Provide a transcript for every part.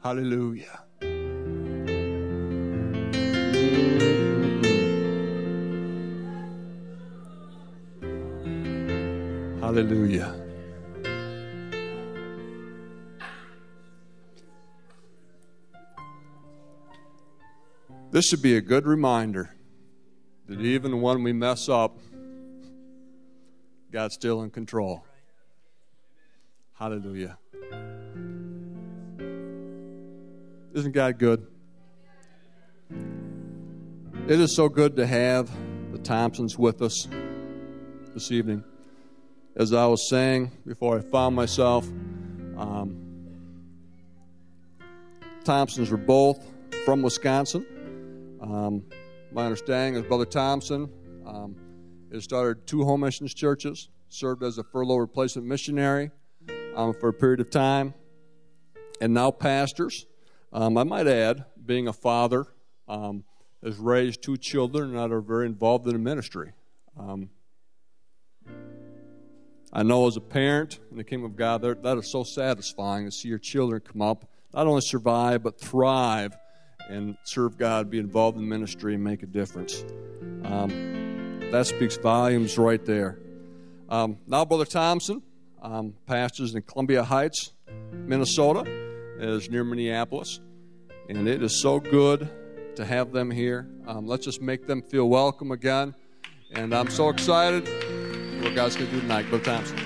Hallelujah. Hallelujah. This should be a good reminder that even when we mess up, God's still in control. Hallelujah. Isn't God good? It is so good to have the Thompsons with us this evening. As I was saying before I found myself, Thompsons were both from Wisconsin. My understanding is Brother Thompson has started 2 home missions churches, served as a furlough replacement missionary for a period of time, and now pastors. I might add, being a father, has raised 2 children that are very involved in the ministry. I know as a parent in the kingdom of God, that is so satisfying to see your children come up, not only survive, but thrive and serve God, be involved in ministry, and make a difference. That speaks volumes right there. Now Brother Thompson pastors in Columbia Heights, Minnesota, is near Minneapolis, and it is so good to have them here. Let's just make them feel welcome again, and I'm so excited what God's going to do tonight. Brother Thompson.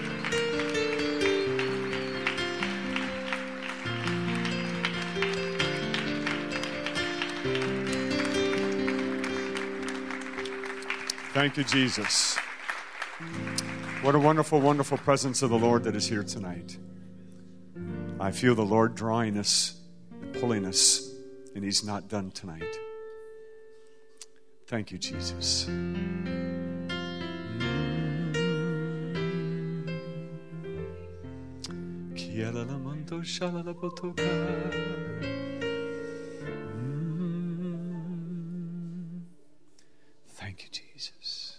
Thank you, Jesus. What a wonderful, wonderful presence of the Lord that is here tonight. I feel the Lord drawing us and pulling us, and He's not done tonight. Thank you, Jesus. Thank you, Jesus.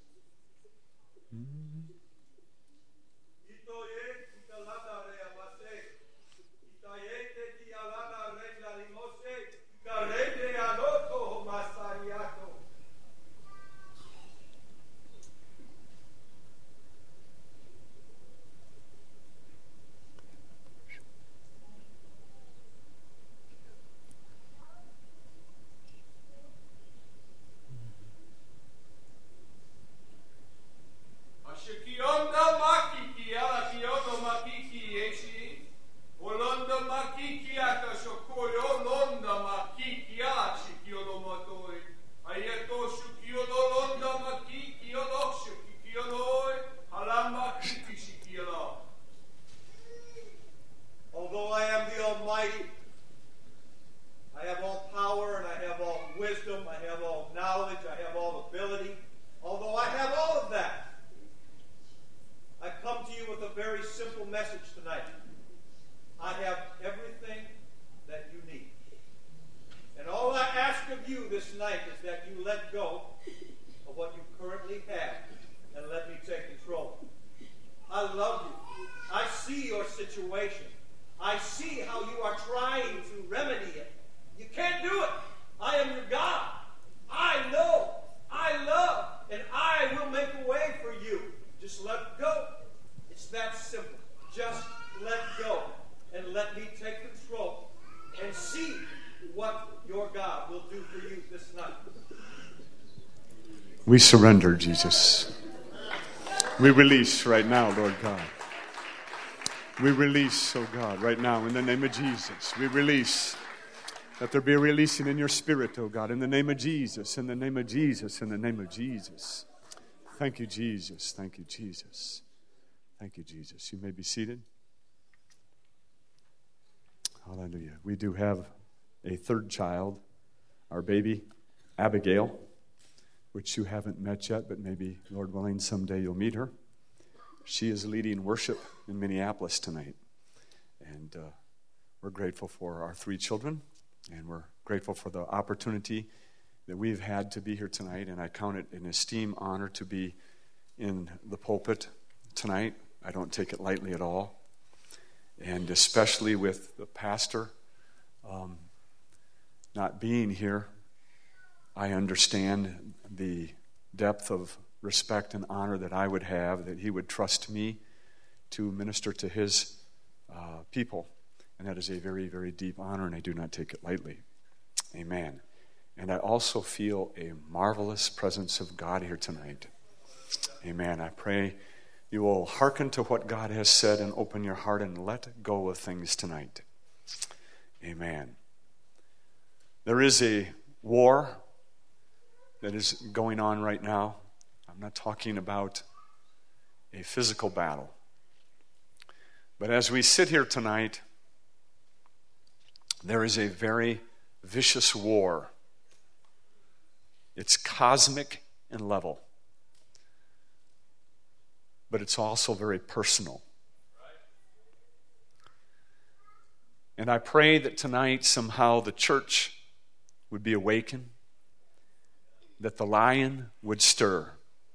Although I am the Almighty, I have all power and I have all wisdom, I have all knowledge, I have all ability. Although I have all of that, I come to you with a very simple message tonight. I have everything that you need. And all I ask of you this night is that you let go of what you currently have and let me take control. I love you. I see your situation. I see how you are trying to remedy it. You can't do it. I am your God. I know. I love. And I will make a way for you. Just let go. It's that simple. Just let go. And let me take control. And see what your God will do for you this night. We surrender, Jesus. We release right now, Lord God. We release, oh God, right now in the name of Jesus. We release. Let there be a releasing in your spirit, oh God, in the name of Jesus, in the name of Jesus, in the name of Jesus. Thank you, Jesus. Thank you, Jesus. Thank you, Jesus. You may be seated. Hallelujah. We do have a 3rd child, our baby, Abigail, which you haven't met yet, but maybe, Lord willing, someday you'll meet her. She is leading worship in Minneapolis tonight. And we're grateful for our 3 children, and we're grateful for the opportunity that we've had to be here tonight. And I count it an esteemed honor to be in the pulpit tonight. I don't take it lightly at all. And especially with the pastor not being here, I understand the depth of respect and honor that I would have, that he would trust me to minister to his people. And that is a very, very deep honor, and I do not take it lightly. Amen. And I also feel a marvelous presence of God here tonight. Amen. I pray you will hearken to what God has said and open your heart and let go of things tonight. Amen. There is a war that is going on right now. I'm not talking about a physical battle. But as we sit here tonight, there is a very vicious war. It's cosmic in level. But it's also very personal. And I pray that tonight somehow the church would be awakened, that the lion would stir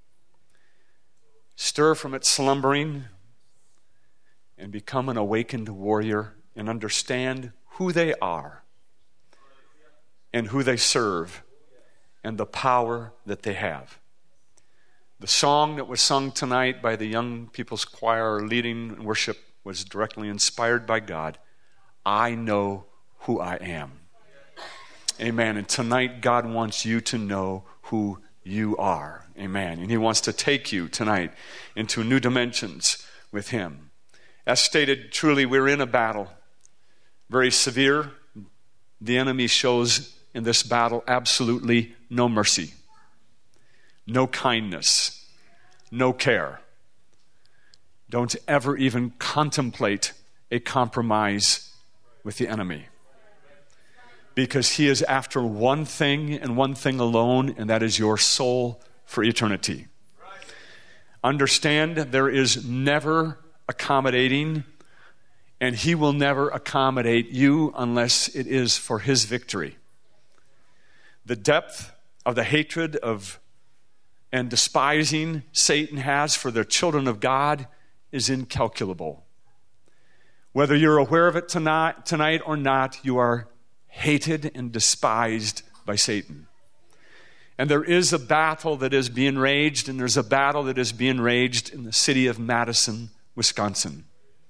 from its slumbering and become an awakened warrior and understand who they are and who they serve and the power that they have. The song that was sung tonight by the Young People's Choir leading worship was directly inspired by God. I know who I am. Amen. And tonight God wants you to know who you are. Amen. And he wants to take you tonight into new dimensions with him. As stated, truly we're in a battle. Very severe. The enemy shows in this battle absolutely no mercy, no kindness, no care. Don't ever even contemplate a compromise with the enemy. Because he is after one thing and one thing alone, and that is your soul for eternity. Understand there is never accommodating, and he will never accommodate you unless it is for his victory. The depth of the hatred and despising Satan has for the children of God is incalculable. Whether you're aware of it tonight or not, you are hated and despised by Satan. And there is a battle that is being raged, and there's a battle that is being raged in the city of Madison, Wisconsin.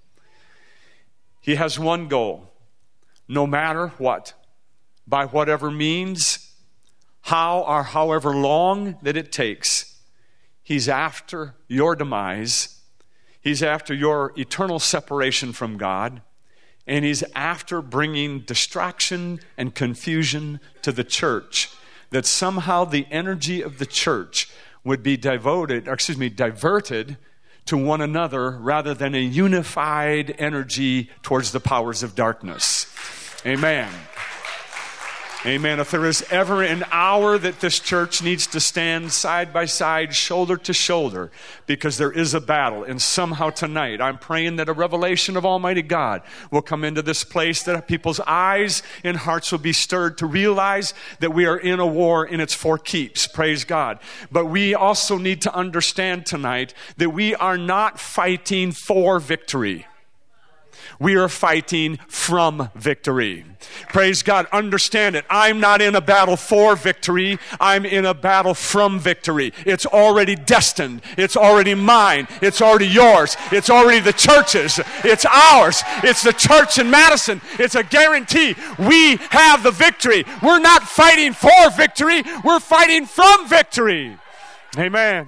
He has one goal. No matter what, by whatever means, how or however long that it takes, he's after your demise. He's after your eternal separation from God. And he's after bringing distraction and confusion to the church, that somehow the energy of the church would be diverted to one another rather than a unified energy towards the powers of darkness. Amen. Amen. If there is ever an hour that this church needs to stand side by side, shoulder to shoulder, because there is a battle, and somehow tonight I'm praying that a revelation of Almighty God will come into this place, that people's eyes and hearts will be stirred to realize that we are in a war and it's for keeps. Praise God. But we also need to understand tonight that we are not fighting for victory. We are fighting from victory. Praise God. Understand it. I'm not in a battle for victory. I'm in a battle from victory. It's already destined. It's already mine. It's already yours. It's already the church's. It's ours. It's the church in Madison. It's a guarantee. We have the victory. We're not fighting for victory. We're fighting from victory. Amen.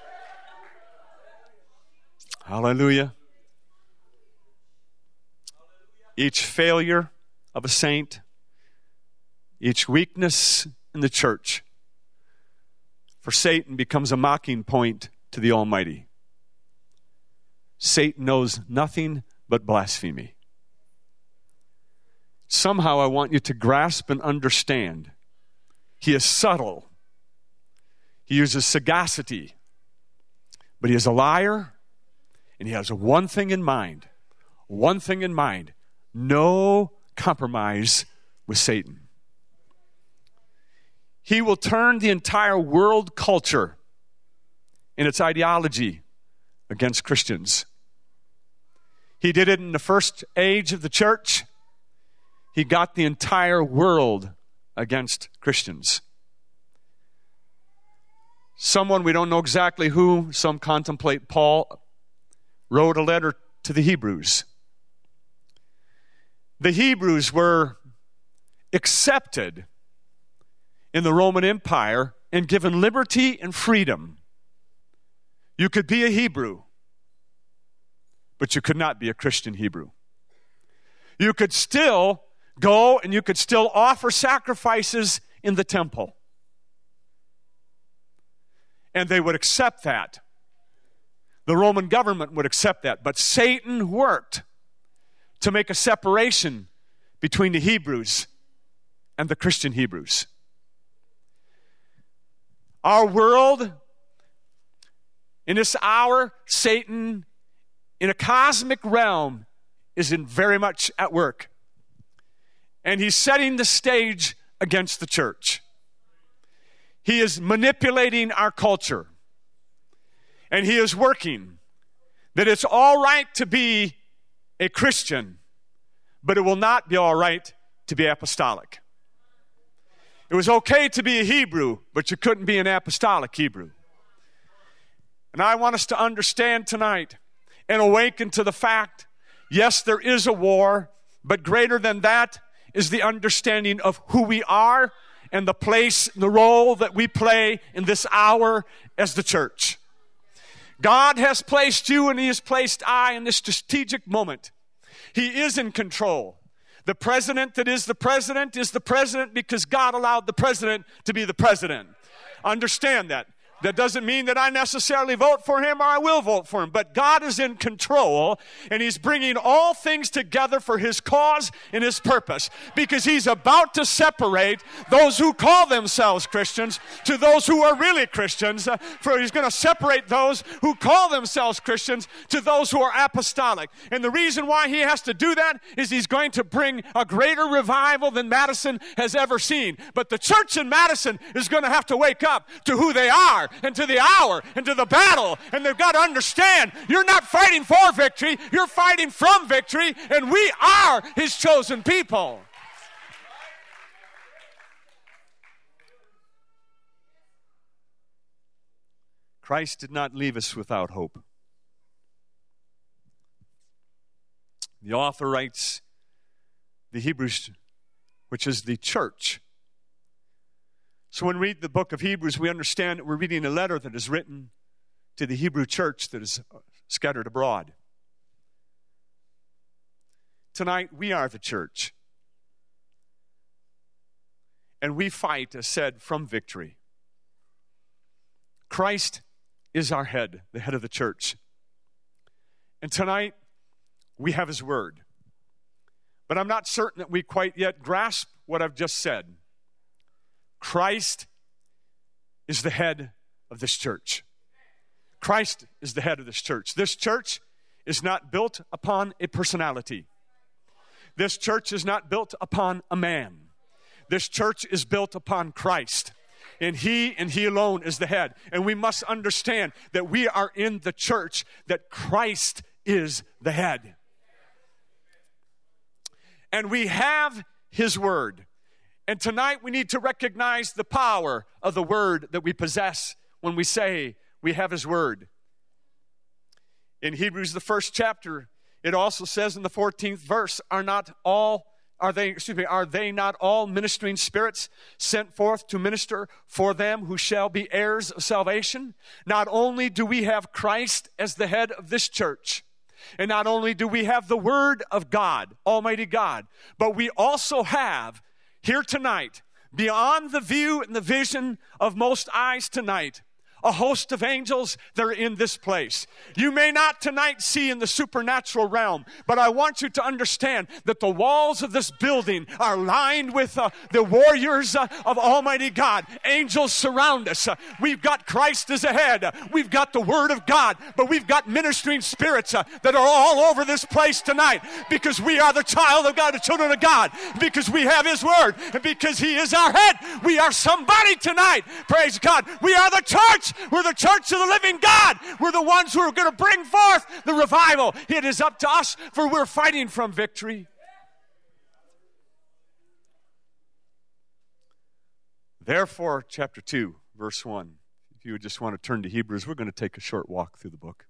Hallelujah. Each failure of a saint, each weakness in the church, for Satan becomes a mocking point to the Almighty. Satan knows nothing but blasphemy. Somehow I want you to grasp and understand. He is subtle. He uses sagacity. But he is a liar, and he has one thing in mind. One thing in mind. No compromise with Satan. He will turn the entire world culture and its ideology against Christians. He did it in the first age of the church. he got the entire world against Christians. Someone, we don't know exactly who, some contemplate Paul, wrote a letter to the Hebrews. The Hebrews were accepted in the Roman Empire and given liberty and freedom. You could be a Hebrew, but you could not be a Christian Hebrew. You could still go and you could still offer sacrifices in the temple. And they would accept that. The Roman government would accept that. But Satan worked to make a separation between the Hebrews and the Christian Hebrews. Our world, in this hour, Satan, in a cosmic realm, is very much at work. And he's setting the stage against the church. He is manipulating our culture. And he is working that it's all right to be a Christian, but it will not be all right to be apostolic. It was okay to be a Hebrew, but you couldn't be an apostolic Hebrew. And I want us to understand tonight and awaken to the fact, yes, there is a war, but greater than that is the understanding of who we are and the place, the role that we play in this hour as the church. God has placed you and he has placed I in this strategic moment. He is in control. The president that is the president because God allowed the president to be the president. Understand that. That doesn't mean that I necessarily vote for him or I will vote for him. But God is in control, and he's bringing all things together for his cause and his purpose. Because he's about to separate those who call themselves Christians to those who are really Christians. For he's going to separate those who call themselves Christians to those who are apostolic. And the reason why he has to do that is he's going to bring a greater revival than Madison has ever seen. But the church in Madison is going to have to wake up to who they are, and to the hour, and to the battle. And they've got to understand, you're not fighting for victory, you're fighting from victory, and we are his chosen people. Christ did not leave us without hope. The author writes, the Hebrews, which is the church. So when we read the book of Hebrews, we understand that we're reading a letter that is written to the Hebrew church that is scattered abroad. Tonight, we are the church. And we fight, as said, from victory. Christ is our head, the head of the church. And tonight, we have his word. But I'm not certain that we quite yet grasp what I've just said. Christ is the head of this church. Christ is the head of this church. This church is not built upon a personality. This church is not built upon a man. This church is built upon Christ. And he alone is the head. And we must understand that we are in the church, that Christ is the head. And we have his word. And tonight we need to recognize the power of the word that we possess when we say we have his word. In Hebrews, the first chapter, it also says in the 14th verse, are they not all ministering spirits sent forth to minister for them who shall be heirs of salvation? Not only do we have Christ as the head of this church, and not only do we have the word of God, Almighty God, but we also have here tonight, beyond the view and the vision of most eyes tonight, a host of angels that are in this place. You may not tonight see in the supernatural realm, but I want you to understand that the walls of this building are lined with the warriors of Almighty God. Angels surround us. We've got Christ as a head. We've got the Word of God, but we've got ministering spirits that are all over this place tonight because we are the child of God, the children of God, because we have his Word, and because he is our head. We are somebody tonight. Praise God. We are the church. We're the church of the living God. We're the ones who are going to bring forth the revival. It is up to us, for we're fighting from victory. Therefore, chapter 2, verse 1. If you would just want to turn to Hebrews, we're going to take a short walk through the book.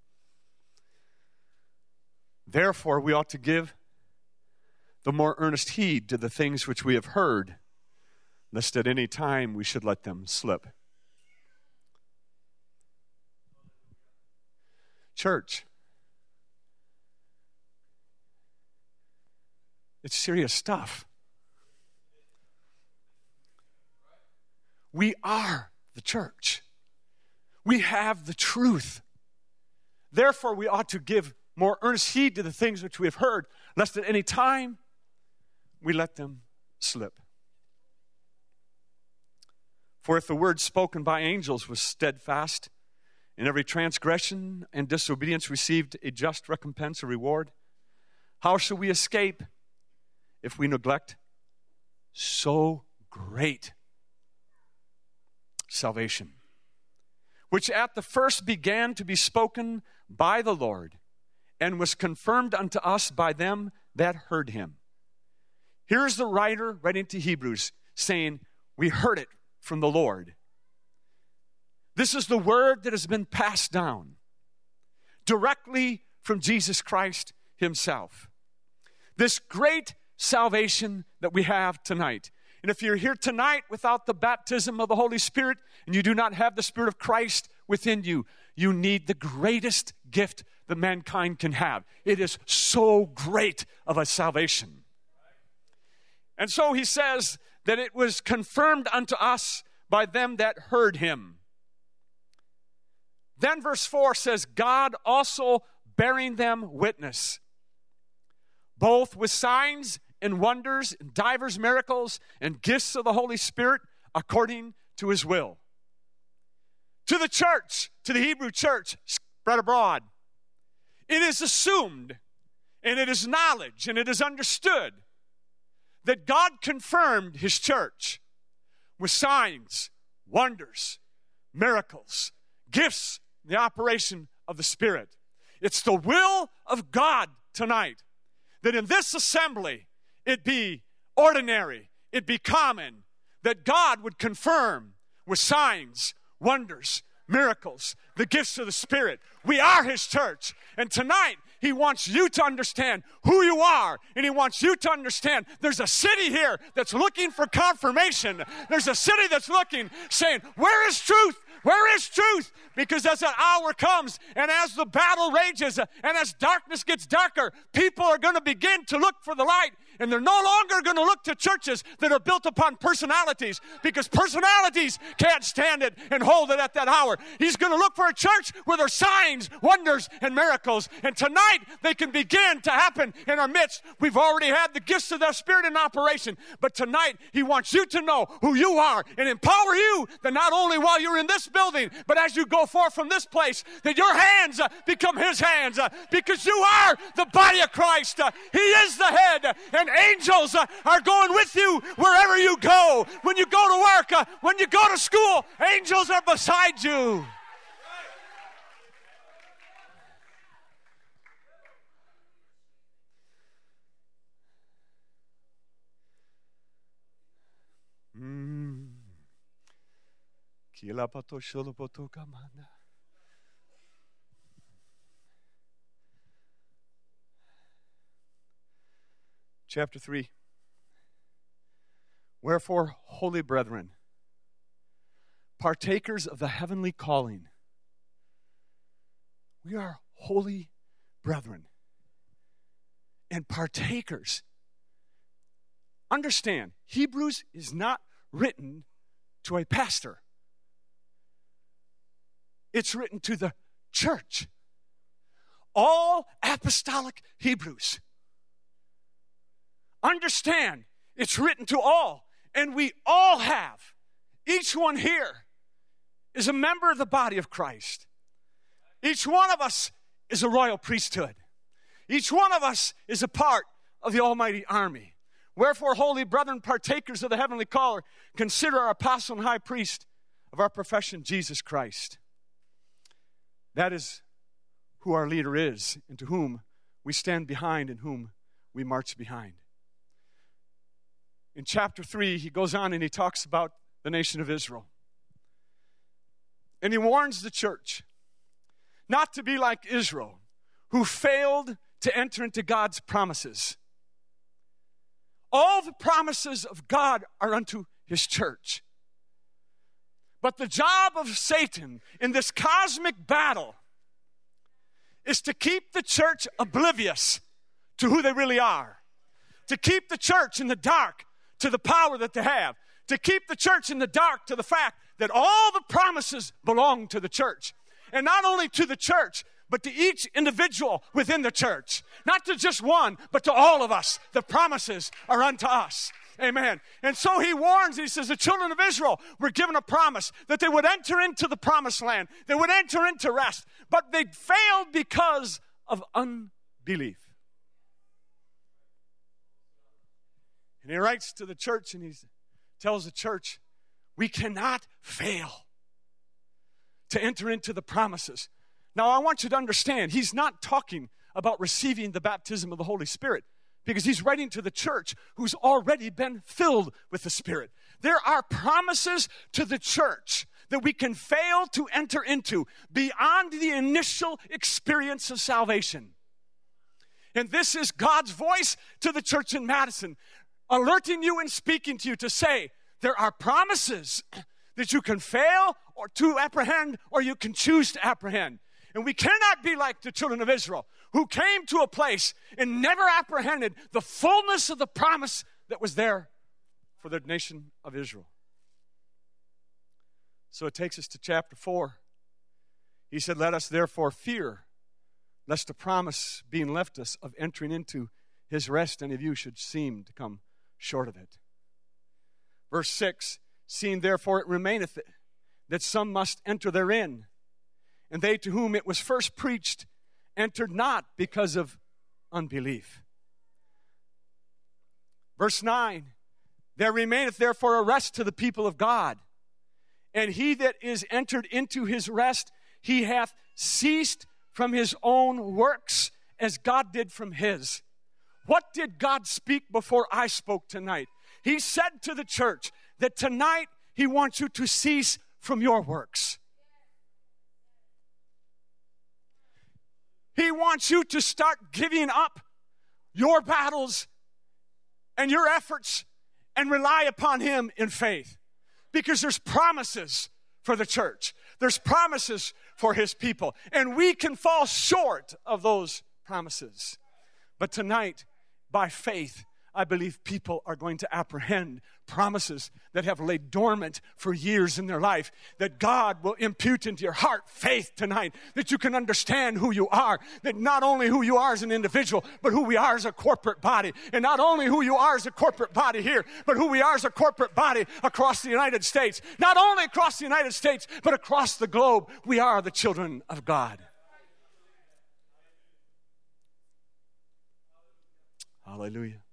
Therefore, we ought to give the more earnest heed to the things which we have heard, lest at any time we should let them slip. Church, it's serious stuff. We are the church. We have the truth. Therefore, we ought to give more earnest heed to the things which we have heard, lest at any time we let them slip. For if the word spoken by angels was steadfast, and every transgression and disobedience received a just recompense or reward, how shall we escape if we neglect so great salvation, which at the first began to be spoken by the Lord, and was confirmed unto us by them that heard him? Here's the writer writing to Hebrews saying, we heard it from the Lord. This is the word that has been passed down directly from Jesus Christ himself. This great salvation that we have tonight. And if you're here tonight without the baptism of the Holy Spirit and you do not have the Spirit of Christ within you, you need the greatest gift that mankind can have. It is so great of a salvation. And so he says that it was confirmed unto us by them that heard him. Then verse 4 says, God also bearing them witness, both with signs and wonders and divers miracles and gifts of the Holy Spirit according to his will. To the church, to the Hebrew church spread abroad, it is assumed and it is knowledge and it is understood that God confirmed his church with signs, wonders, miracles, gifts, the operation of the Spirit. It's the will of God tonight that in this assembly it be ordinary, it be common, that God would confirm with signs, wonders, miracles, the gifts of the Spirit. We are his church. And tonight, he wants you to understand who you are. And he wants you to understand there's a city here that's looking for confirmation. There's a city that's looking, saying, where is truth? Where is truth? Because as that hour comes and as the battle rages and as darkness gets darker, people are going to begin to look for the light. And they're no longer going to look to churches that are built upon personalities, because personalities can't stand it and hold it at that hour. He's going to look for a church where there's signs, wonders, and miracles. And tonight they can begin to happen in our midst. We've already had the gifts of the Spirit in operation. But tonight he wants you to know who you are and empower you that not only while you're in this building, but as you go forth from this place, that your hands become his hands, because you are the body of Christ. He is the head, and angels are going with you wherever you go. When you go to work, when you go to school, angels are beside you. Chapter 3. Wherefore, holy brethren, partakers of the heavenly calling. We are holy brethren and partakers. Understand, Hebrews is not written to a pastor. It's written to the church. All apostolic Hebrews. Understand, it's written to all, and we all have. Each one here is a member of the body of Christ. Each one of us is a royal priesthood. Each one of us is a part of the almighty army. Wherefore, holy brethren, partakers of the heavenly caller, consider our apostle and high priest of our profession, Jesus Christ. That is who our leader is, and to whom we stand behind and whom we march behind. In chapter 3, he goes on and he talks about the nation of Israel. And he warns the church not to be like Israel, who failed to enter into God's promises. All the promises of God are unto his church. But the job of Satan in this cosmic battle is to keep the church oblivious to who they really are. To keep the church in the dark to the power that they have. To keep the church in the dark to the fact that all the promises belong to the church. And not only to the church, but to each individual within the church. Not to just one, but to all of us. The promises are unto us. Amen. And so he warns, he says, the children of Israel were given a promise that they would enter into the promised land. They would enter into rest. But they failed because of unbelief. And he writes to the church and he tells the church, we cannot fail to enter into the promises. Now, I want you to understand, he's not talking about receiving the baptism of the Holy Spirit, because he's writing to the church who's already been filled with the Spirit. There are promises to the church that we can fail to enter into beyond the initial experience of salvation. And this is God's voice to the church in Madison, alerting you and speaking to you to say, there are promises that you can fail or to apprehend, or you can choose to apprehend. And we cannot be like the children of Israel, who came to a place and never apprehended the fullness of the promise that was there for the nation of Israel. So it takes us to chapter 4. He said, let us therefore fear, lest the promise being left us of entering into his rest, any of you should seem to come short of it. Verse 6, seeing therefore it remaineth that some must enter therein, and they to whom it was first preached entered not because of unbelief. Verse 9, there remaineth therefore a rest to the people of God, and he that is entered into his rest, he hath ceased from his own works as God did from his. What did God speak before I spoke tonight? He said to the church that tonight he wants you to cease from your works. He wants you to start giving up your battles and your efforts and rely upon him in faith. Because there's promises for the church. There's promises for his people. And we can fall short of those promises. But tonight, by faith, I believe people are going to apprehend promises that have laid dormant for years in their life, that God will impute into your heart faith tonight, that you can understand who you are, that not only who you are as an individual, but who we are as a corporate body, and not only who you are as a corporate body here, but who we are as a corporate body across the United States. Not only across the United States, but across the globe, we are the children of God. Hallelujah.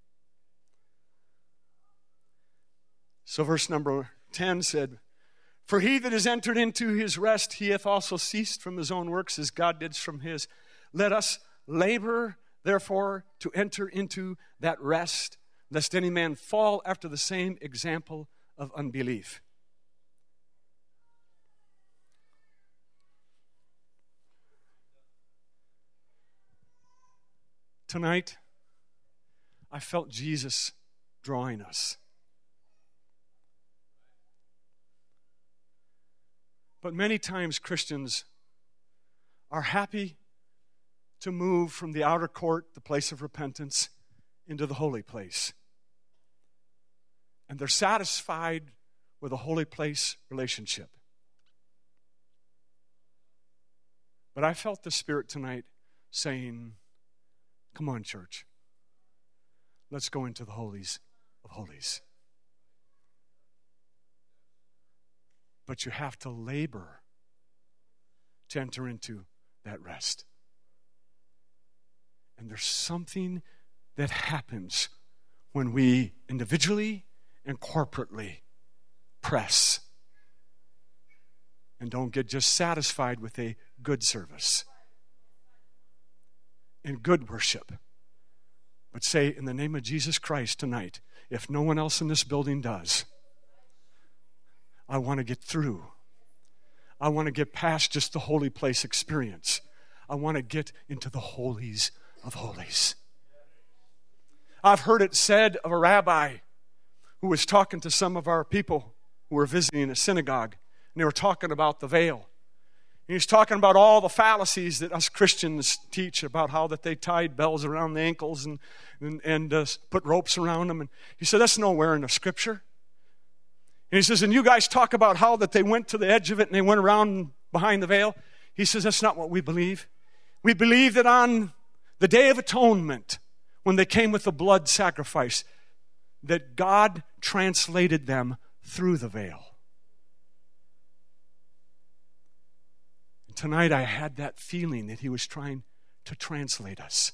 So verse number 10 said, for he that is entered into his rest, he hath also ceased from his own works as God did from his. Let us labor, therefore, to enter into that rest, lest any man fall after the same example of unbelief. Tonight, I felt Jesus drawing us. But many times Christians are happy to move from the outer court, the place of repentance, into the holy place. And they're satisfied with a holy place relationship. But I felt the Spirit tonight saying, come on, church. Let's go into the holies of holies. But you have to labor to enter into that rest. And there's something that happens when we individually and corporately press and don't get just satisfied with a good service and good worship. But say, in the name of Jesus Christ tonight, if no one else in this building does, I want to get through. I want to get past just the holy place experience. I want to get into the holies of holies. I've heard it said of a rabbi who was talking to some of our people who were visiting a synagogue, and they were talking about the veil. And he was talking about all the fallacies that us Christians teach about how that they tied bells around the ankles and put ropes around them. And he said, that's nowhere in the Scripture. And he says, and you guys talk about how that they went to the edge of it and they went around behind the veil. He says, that's not what we believe. We believe that on the Day of Atonement, when they came with the blood sacrifice, that God translated them through the veil. And tonight I had that feeling that he was trying to translate us.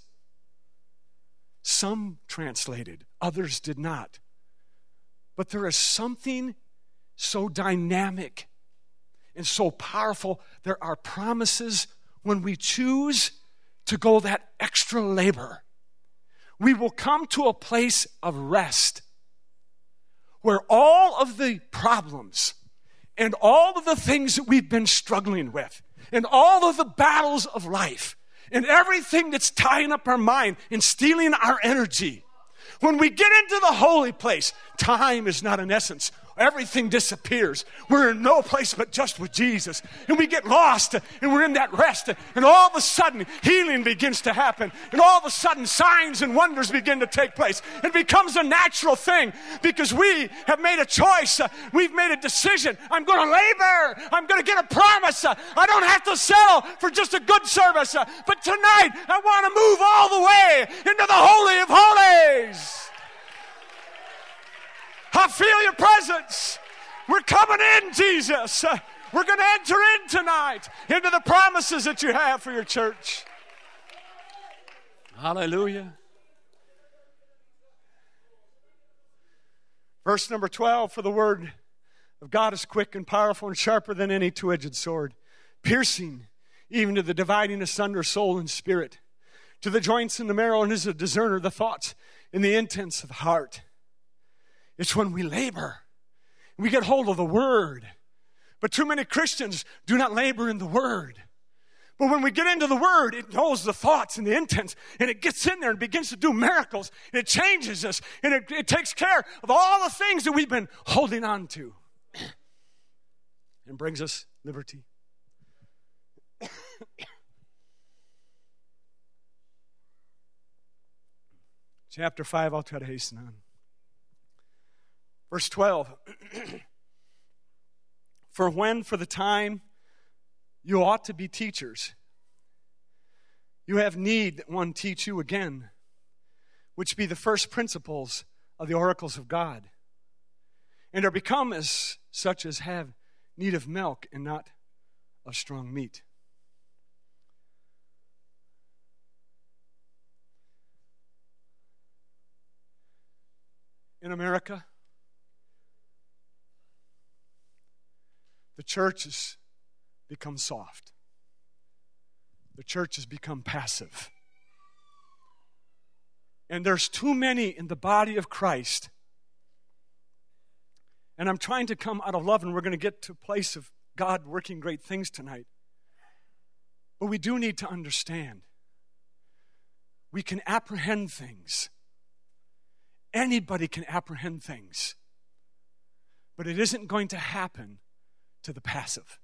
Some translated, others did not. But there is something so dynamic and so powerful. There are promises when we choose to go that extra labor. We will come to a place of rest where all of the problems and all of the things that we've been struggling with and all of the battles of life and everything that's tying up our mind and stealing our energy, when we get into the holy place, time is not an essence. Everything disappears. We're in no place but just with Jesus. And we get lost, and we're in that rest. And all of a sudden, healing begins to happen. And all of a sudden, signs and wonders begin to take place. It becomes a natural thing because we have made a choice. We've made a decision. I'm going to labor. I'm going to get a promise. I don't have to settle for just a good service. But tonight, I want to move all the way into the Holy of Holies. I feel your presence. We're coming in, Jesus. We're going to enter in tonight into the promises that you have for your church. Hallelujah. Verse number 12, for the word of God is quick and powerful and sharper than any two-edged sword, piercing even to the dividing asunder soul and spirit, to the joints and the marrow, and is a discerner of the thoughts and the intents of the heart. It's when we labor. We get hold of the Word. But too many Christians do not labor in the Word. But when we get into the Word, it knows the thoughts and the intents, and it gets in there and begins to do miracles. And it changes us, and it takes care of all the things that we've been holding on to. And brings us liberty. Chapter 5, I'll try to hasten on. Verse 12, for the time you ought to be teachers, you have need that one teach you again, which be the first principles of the oracles of God, and are become as such as have need of milk and not of strong meat. In America, the church has become soft. The church has become passive. And there's too many in the body of Christ. And I'm trying to come out of love, and we're going to get to a place of God working great things tonight. But we do need to understand. We can apprehend things. Anybody can apprehend things. But it isn't going to happen to the passive.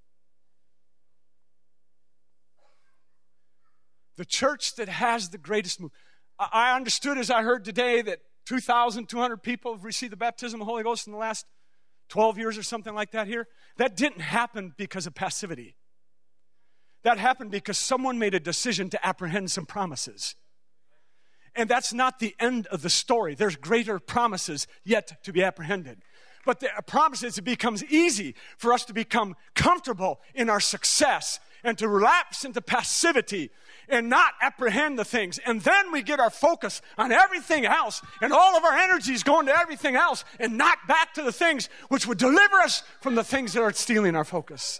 The church that has the greatest move. I understood as I heard today that 2,200 people have received the baptism of the Holy Ghost in the last 12 years or something like that here. That didn't happen because of passivity. That happened because someone made a decision to apprehend some promises. And that's not the end of the story. There's greater promises yet to be apprehended. But the promise is it becomes easy for us to become comfortable in our success and to relapse into passivity and not apprehend the things. And then we get our focus on everything else, and all of our energy is going to everything else and not back to the things which would deliver us from the things that are stealing our focus.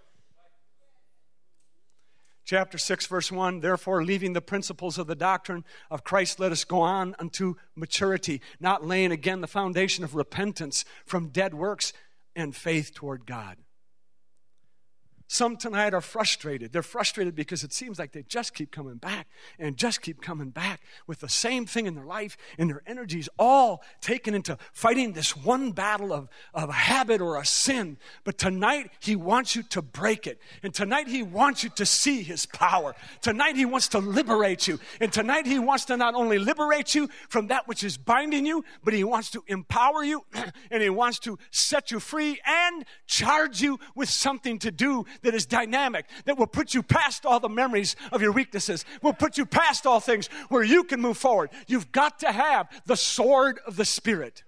Chapter 6, verse 1, therefore, leaving the principles of the doctrine of Christ, let us go on unto maturity, not laying again the foundation of repentance from dead works and faith toward God. Some tonight are frustrated. They're frustrated because it seems like they just keep coming back and just keep coming back with the same thing in their life, and their energies all taken into fighting this one battle of a habit or a sin. But tonight, he wants you to break it. And tonight, he wants you to see his power. Tonight, he wants to liberate you. And tonight, he wants to not only liberate you from that which is binding you, but he wants to empower you, and he wants to set you free and charge you with something to do that is dynamic, that will put you past all the memories of your weaknesses, will put you past all things where you can move forward. You've got to have the sword of the Spirit.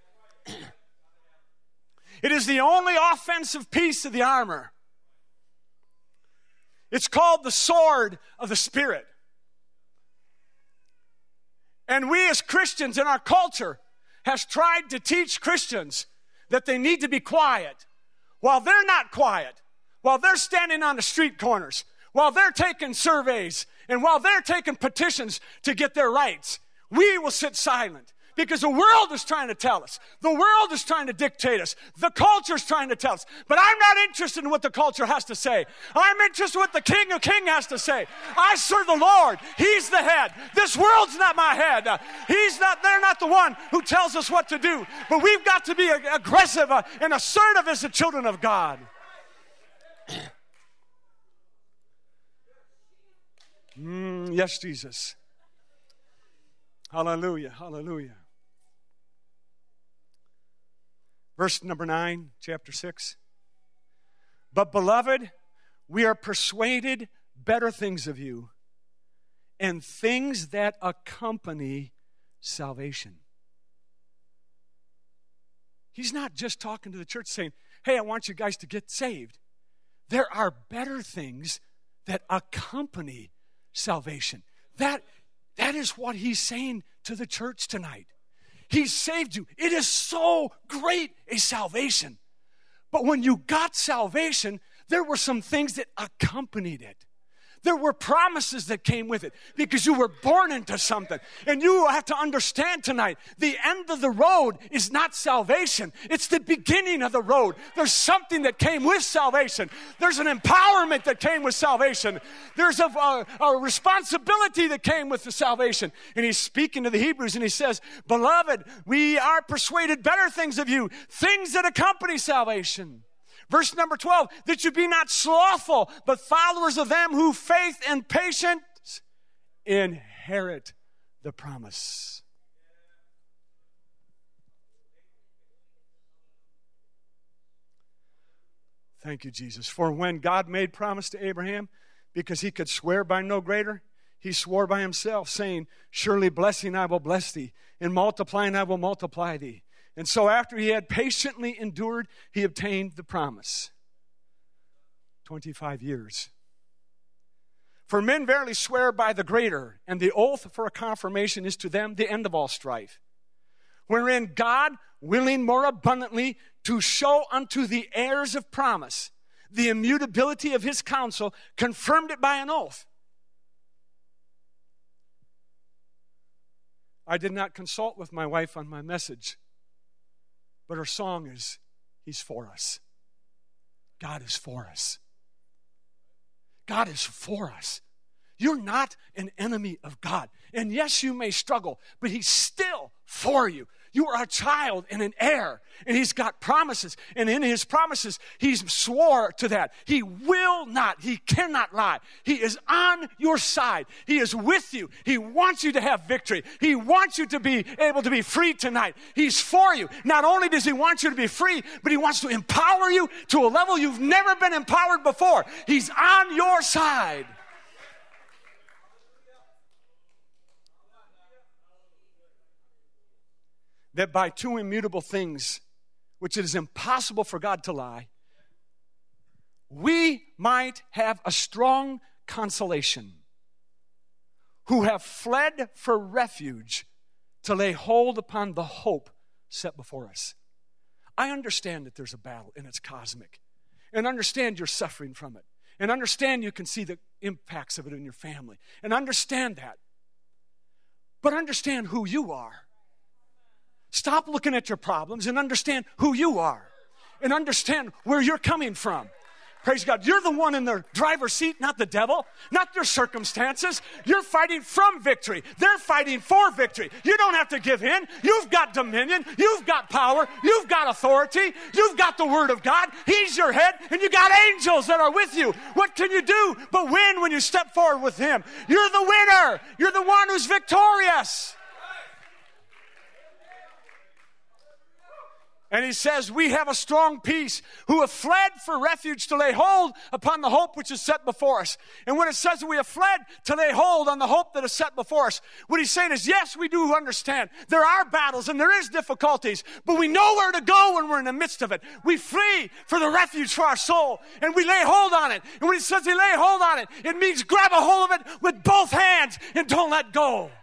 It is the only offensive piece of the armor. It's called the sword of the Spirit. And we as Christians in our culture has tried to teach Christians that they need to be quiet. While they're not quiet, while they're standing on the street corners, while they're taking surveys, and while they're taking petitions to get their rights, we will sit silent. Because the world is trying to tell us. The world is trying to dictate us. The culture is trying to tell us. But I'm not interested in what the culture has to say. I'm interested in what the King of Kings has to say. I serve the Lord. He's the head. This world's not my head. They're not the one who tells us what to do. But we've got to be aggressive and assertive as the children of God. Yes, Jesus. Hallelujah, hallelujah. Verse number 9, chapter 6. But beloved, we are persuaded better things of you, and things that accompany salvation. He's not just talking to the church saying, hey, I want you guys to get saved. There are better things that accompany salvation. That is what he's saying to the church tonight. He saved you. It is so great a salvation. But when you got salvation, there were some things that accompanied it. There were promises that came with it because you were born into something. And you have to understand tonight, the end of the road is not salvation. It's the beginning of the road. There's something that came with salvation. There's an empowerment that came with salvation. There's a responsibility that came with the salvation. And he's speaking to the Hebrews and he says, beloved, we are persuaded better things of you, things that accompany salvation. Verse number 12, that you be not slothful, but followers of them who faith and patience inherit the promise. Thank you, Jesus. For when God made promise to Abraham, because he could swear by no greater, he swore by himself, saying, surely blessing I will bless thee, and multiplying I will multiply thee. And so after he had patiently endured, he obtained the promise. 25 years. For men verily swear by the greater, and the oath for a confirmation is to them the end of all strife. Wherein God, willing more abundantly to show unto the heirs of promise the immutability of his counsel, confirmed it by an oath. I did not consult with my wife on my message. But our song is, he's for us. God is for us. God is for us. You're not an enemy of God. And yes, you may struggle, but he's still for you. You are a child and an heir, and he's got promises. And in his promises, he's swore to that. He will not, he cannot lie. He is on your side. He is with you. He wants you to have victory. He wants you to be able to be free tonight. He's for you. Not only does he want you to be free, but he wants to empower you to a level you've never been empowered before. He's on your side. That by two immutable things, which it is impossible for God to lie, we might have a strong consolation, who have fled for refuge to lay hold upon the hope set before us. I understand that there's a battle and it's cosmic, and understand you're suffering from it, and understand you can see the impacts of it in your family, and understand that. But understand who you are. Stop looking at your problems and understand who you are. and understand where you're coming from. Praise God. You're the one in the driver's seat, not the devil, not your circumstances. You're fighting from victory. They're fighting for victory. You don't have to give in. You've got dominion. You've got power. You've got authority. You've got the Word of God. He's your head, and you got angels that are with you. What can you do but win when you step forward with Him? You're the winner. You're the one who's victorious. And he says, we have a strong peace, who have fled for refuge to lay hold upon the hope which is set before us. And when it says that we have fled to lay hold on the hope that is set before us, what he's saying is, yes, we do understand. There are battles and there is difficulties, but we know where to go when we're in the midst of it. We flee for the refuge for our soul, and we lay hold on it. And when he says he lay hold on it, it means grab a hold of it with both hands and don't let go.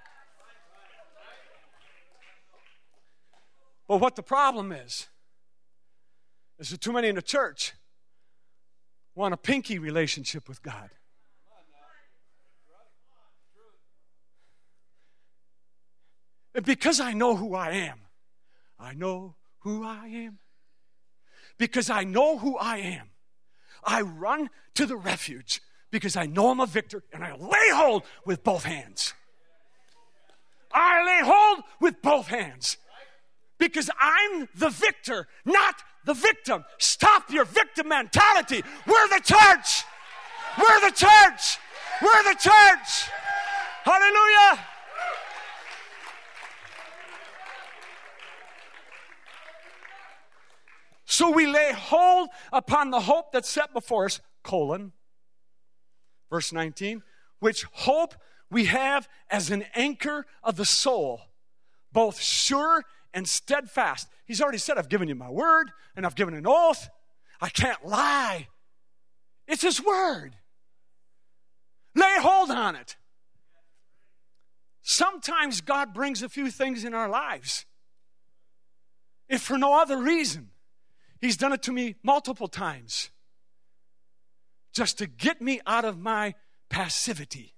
But what the problem is that too many in the church want a pinky relationship with God. And because I know who I am, because I know who I am, I run to the refuge because I know I'm a victor, and I lay hold with both hands. I lay hold with both hands. Because I'm the victor, not the victim. Stop your victim mentality. We're the church. We're the church. We're the church. Hallelujah. So we lay hold upon the hope that's set before us, verse 19, which hope we have as an anchor of the soul, both sure and steadfast. He's already said, I've given you my word, and I've given an oath. I can't lie. It's His word. Lay hold on it. Sometimes God brings a few things in our lives, if for no other reason. He's done it to me multiple times, just to get me out of my passivity.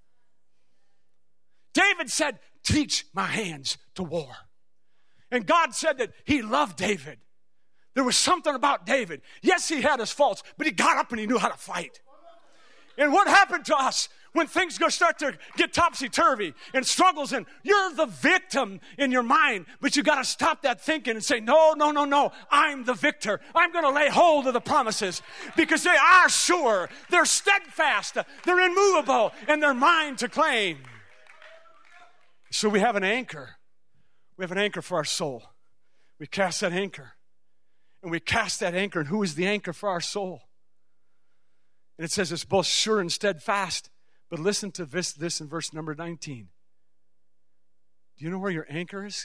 David said, teach my hands to war. And God said that He loved David. There was something about David. Yes, he had his faults, but he got up and he knew how to fight. And what happened to us when things start to get topsy-turvy and struggles, and you're the victim in your mind, but you got to stop that thinking and say, no, I'm the victor. I'm going to lay hold of the promises because they are sure, they're steadfast, they're immovable, and they're mine to claim. So we have an anchor. We have an anchor for our soul. We cast that anchor. And we cast that anchor. And who is the anchor for our soul? And it says it's both sure and steadfast. But listen to this in verse number 19. Do you know where your anchor is?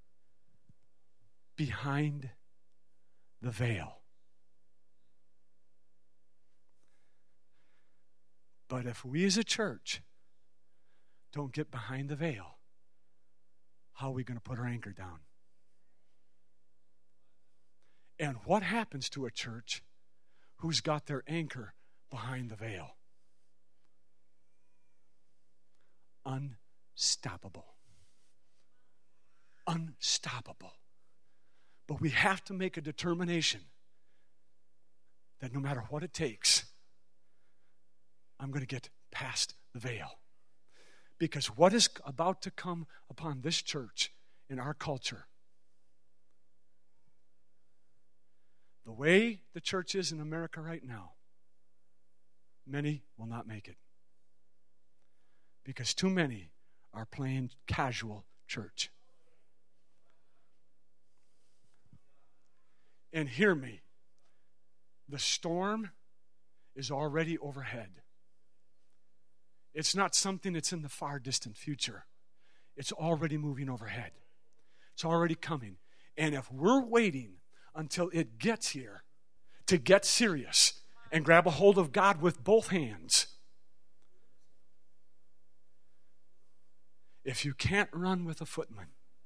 Behind the veil. But if we as a church don't get behind the veil, how are we going to put our anchor down? And what happens to a church who's got their anchor behind the veil? Unstoppable. Unstoppable. But we have to make a determination that no matter what it takes, I'm going to get past the veil. Because what is about to come upon this church in our culture, the way the church is in America right now, many will not make it. Because too many are playing casual church. And hear me, the storm is already overhead. It's not something that's in the far distant future. It's already moving overhead. It's already coming. And if we're waiting until it gets here to get serious and grab a hold of God with both hands, if you can't run with a footman,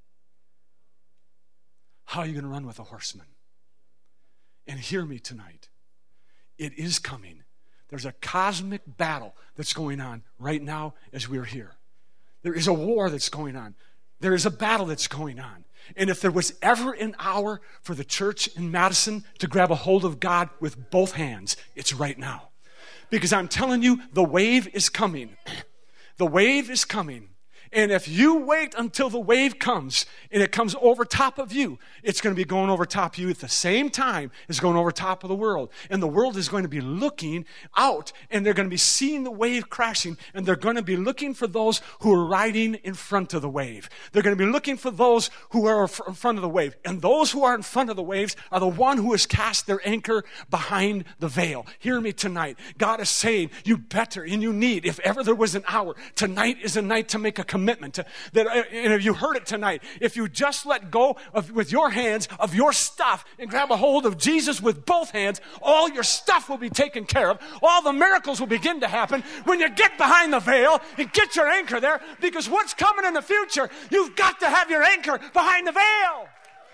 how are you going to run with a horseman? And hear me tonight. It is coming. There's a cosmic battle that's going on right now as we're here. There is a war that's going on. There is a battle that's going on. And if there was ever an hour for the church in Madison to grab a hold of God with both hands, it's right now. Because I'm telling you, the wave is coming. The wave is coming. And if you wait until the wave comes and it comes over top of you, it's going to be going over top of you at the same time as going over top of the world. And the world is going to be looking out, and they're going to be seeing the wave crashing, and they're going to be looking for those who are riding in front of the wave. They're going to be looking for those who are in front of the wave. And those who are in front of the waves are the one who has cast their anchor behind the veil. Hear me tonight. God is saying, you better and you need, if ever there was an hour, tonight is a night to make a commitment. And if you heard it tonight, if you just let go with your hands of your stuff and grab a hold of Jesus with both hands, all your stuff will be taken care of. All the miracles will begin to happen when you get behind the veil and get your anchor there, because what's coming in the future, you've got to have your anchor behind the veil.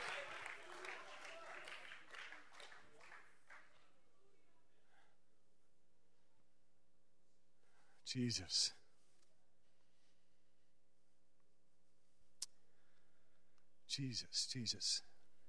Jesus. Jesus, Jesus.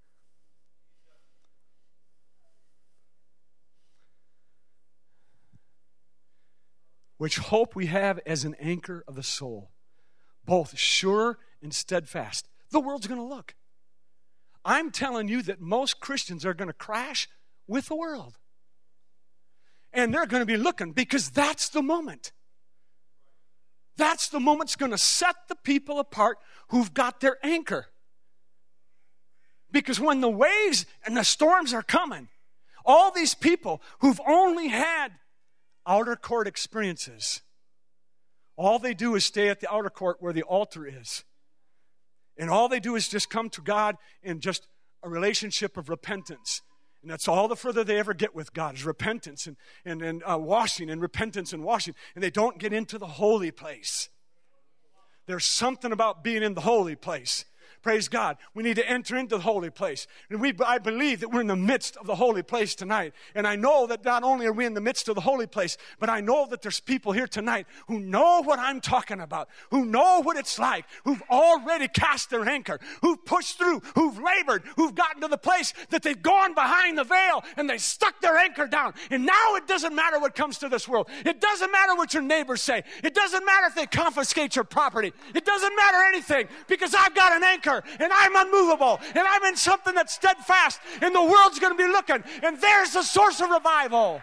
Which hope we have as an anchor of the soul, both sure and steadfast. The world's going to look. I'm telling you that most Christians are going to crash with the world. And they're going to be looking, because that's the moment. That's the moment that's going to set the people apart who've got their anchor. Because when the waves and the storms are coming, all these people who've only had outer court experiences, all they do is stay at the outer court where the altar is. And all they do is just come to God in just a relationship of repentance. And that's all the further they ever get with God, is repentance and washing, and repentance and washing. And they don't get into the holy place. There's something about being in the holy place. Praise God. We need to enter into the holy place. And I believe that we're in the midst of the holy place tonight. And I know that not only are we in the midst of the holy place, but I know that there's people here tonight who know what I'm talking about, who know what it's like, who've already cast their anchor, who've pushed through, who've labored, who've gotten to the place that they've gone behind the veil and they stuck their anchor down. And now it doesn't matter what comes to this world. It doesn't matter what your neighbors say. It doesn't matter if they confiscate your property. It doesn't matter anything, because I've got an anchor. And I'm unmovable, and I'm in something that's steadfast, and the world's going to be looking, and there's the source of revival.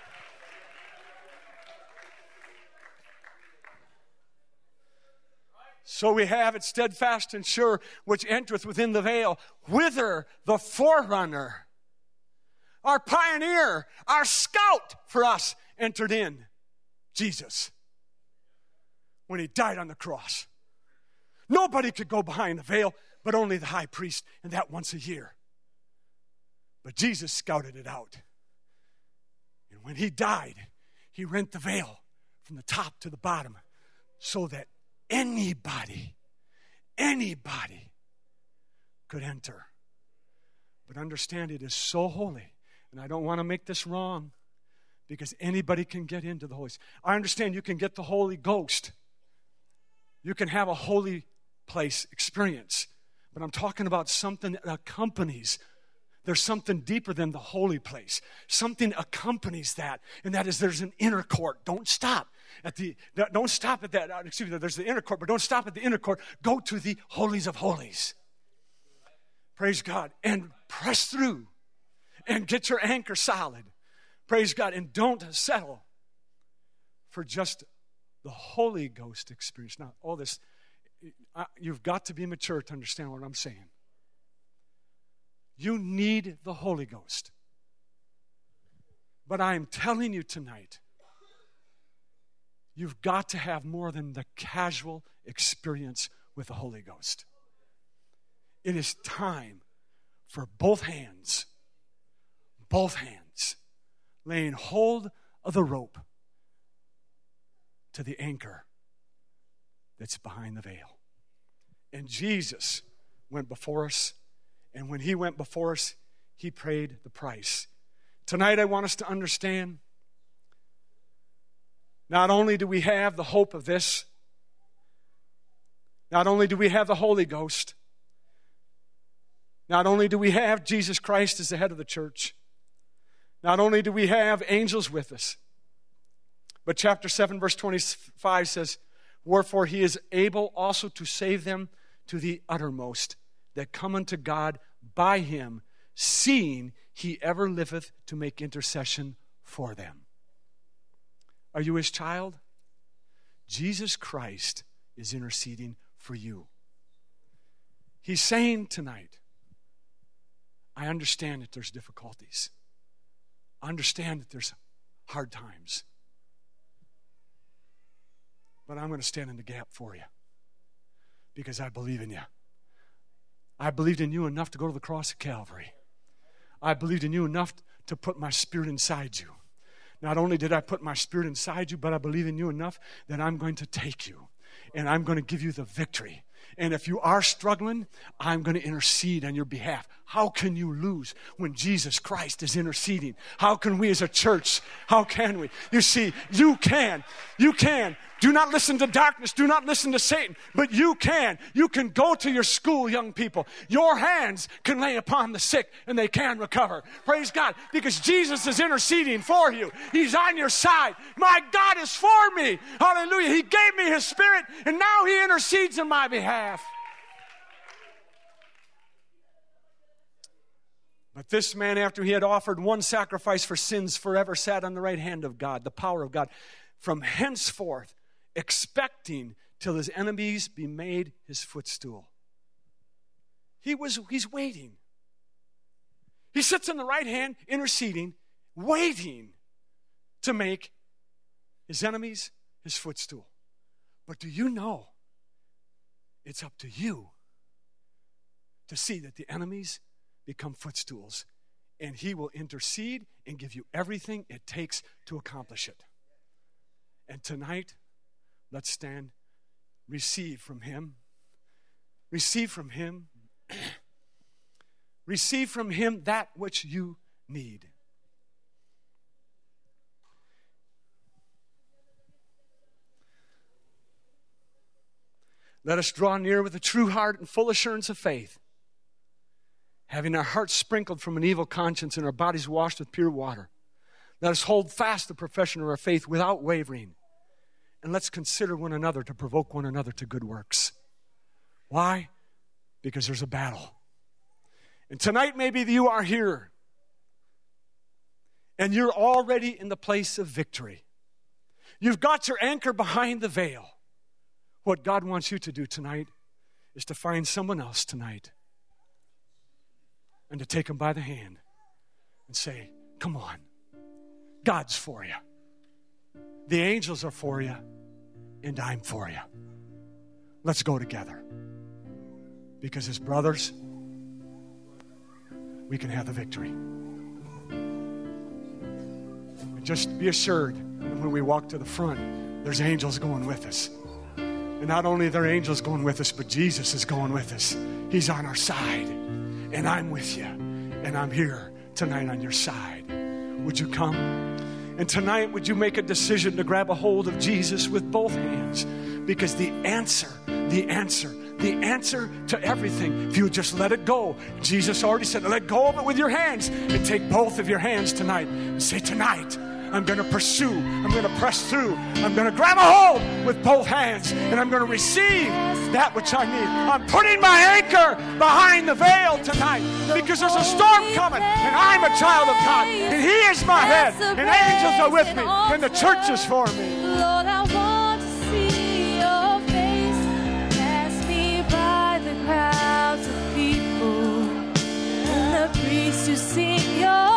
So we have it steadfast and sure, which entereth within the veil, whither the forerunner, our pioneer, our scout for us, entered in, Jesus, when he died on the cross. Nobody could go behind the veil, but only the high priest, and that once a year. But Jesus scouted it out. And when he died, he rent the veil from the top to the bottom so that anybody could enter. But understand, it is so holy, and I don't want to make this wrong, because anybody can get into the Holy Spirit. I understand you can get the Holy Ghost. You can have a holy place experience. But I'm talking about something that accompanies. There's something deeper than the holy place. Something accompanies that, and that is there's an inner court. Don't stop at that. Excuse me, there's the inner court, but don't stop at the inner court. Go to the holies of holies. Praise God. And press through and get your anchor solid. Praise God. And don't settle for just the Holy Ghost experience. Now, all this, you've got to be mature to understand what I'm saying. You need the Holy Ghost. But I am telling you tonight, you've got to have more than the casual experience with the Holy Ghost. It is time for both hands, laying hold of the rope to the anchor that's behind the veil. And Jesus went before us, and when he went before us, he paid the price. Tonight I want us to understand, not only do we have the hope of this, Not only do we have the Holy Ghost, not only do we have Jesus Christ as the head of the church, not only do we have angels with us, but chapter 7, verse 25 says, wherefore he is able also to save them to the uttermost that come unto God by him, seeing he ever liveth to make intercession for them. Are you his child? Jesus Christ is interceding for you. He's saying tonight, I understand that there's difficulties. I understand that there's hard times. But I'm going to stand in the gap for you because I believe in you. I believed in you enough to go to the cross of Calvary. I believed in you enough to put my spirit inside you. Not only did I put my spirit inside you, but I believe in you enough that I'm going to take you and I'm going to give you the victory. And if you are struggling, I'm going to intercede on your behalf. How can you lose when Jesus Christ is interceding? How can we as a church, how can we? You see, you can. You can. Do not listen to darkness. Do not listen to Satan. But you can. You can go to your school, young people. Your hands can lay upon the sick and they can recover. Praise God. Because Jesus is interceding for you. He's on your side. My God is for me. Hallelujah. He gave me his spirit and now he intercedes on my behalf. But this man, after he had offered one sacrifice for sins forever, sat on the right hand of God, the power of God, from henceforth, expecting till his enemies be made his footstool. He's waiting. He sits on the right hand, interceding, waiting to make his enemies his footstool. But do you know it's up to you to see that the enemies become footstools, and he will intercede and give you everything it takes to accomplish it. And tonight, let's stand, receive from him. Receive from him. Receive from him that which you need. Let us draw near with a true heart and full assurance of faith, having our hearts sprinkled from an evil conscience and our bodies washed with pure water. Let us hold fast the profession of our faith without wavering. And let's consider one another to provoke one another to good works. Why? Because there's a battle. And tonight maybe you are here and you're already in the place of victory. You've got your anchor behind the veil. What God wants you to do tonight is to find someone else tonight and to take them by the hand and say, come on, God's for you. The angels are for you, and I'm for you. Let's go together. Because as brothers, we can have the victory. And just be assured that when we walk to the front, there's angels going with us. And not only are there angels going with us, but Jesus is going with us. He's on our side. And I'm with you. And I'm here tonight on your side. Would you come? And tonight, would you make a decision to grab a hold of Jesus with both hands? Because the answer to everything, if you just let it go. Jesus already said, let go of it with your hands. And take both of your hands tonight. And say, tonight, I'm going to pursue. I'm going to press through. I'm going to grab a hold with both hands. And I'm going to receive that which I need. I'm putting my anchor behind the veil tonight. Because there's a storm coming. And I'm a child of God. And he is my head. And angels are with me. And the church is for me. Lord, I want to see your face. Pass me by the crowds of people. And the priests who sing your